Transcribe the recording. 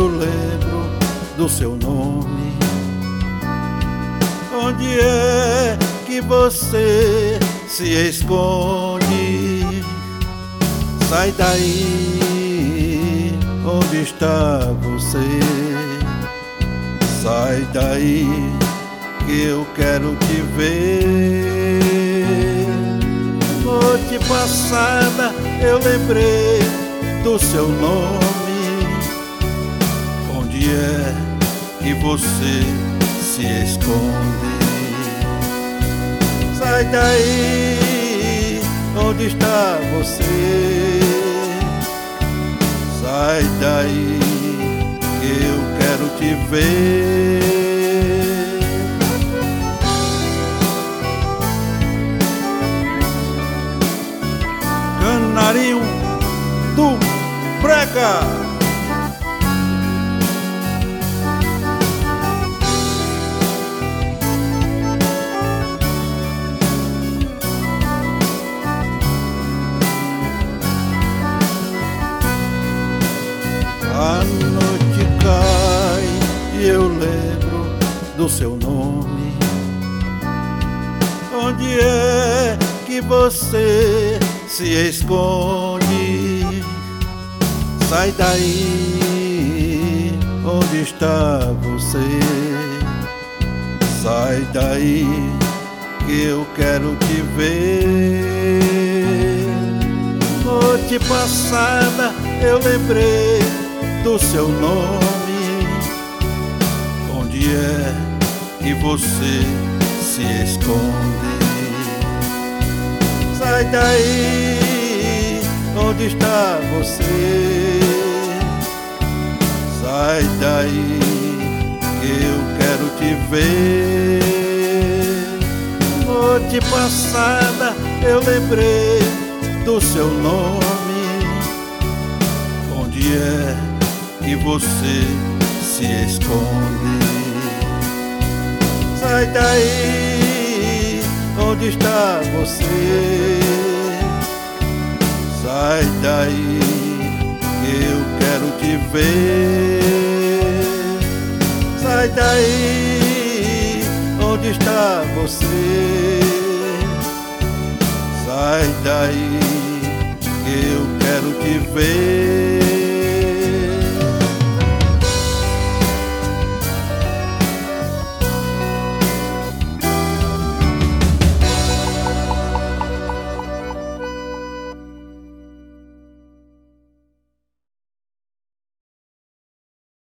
lembro do seu nome. Onde é que você se esconde? Sai daí, onde está você? Sai daí, que eu quero te ver. Noite passada eu lembrei do seu nome. Onde é que você se esconde? Sai daí, onde está você? Sai daí, que eu quero te ver. Canarinho do Brega. A noite cai e eu lembro do seu nome. Onde é que você se esconde? Sai daí, onde está você? Sai daí, que eu quero te ver. Noite passada eu lembrei do seu nome. Onde é que você se esconde? Sai daí, onde está você? Sai daí, que eu quero te ver. Noite passada eu lembrei do seu nome. Onde é que você se esconde? Sai daí, onde está você? Sai daí, que eu quero te ver. Sai daí, onde está você? Sai daí, que eu quero te ver.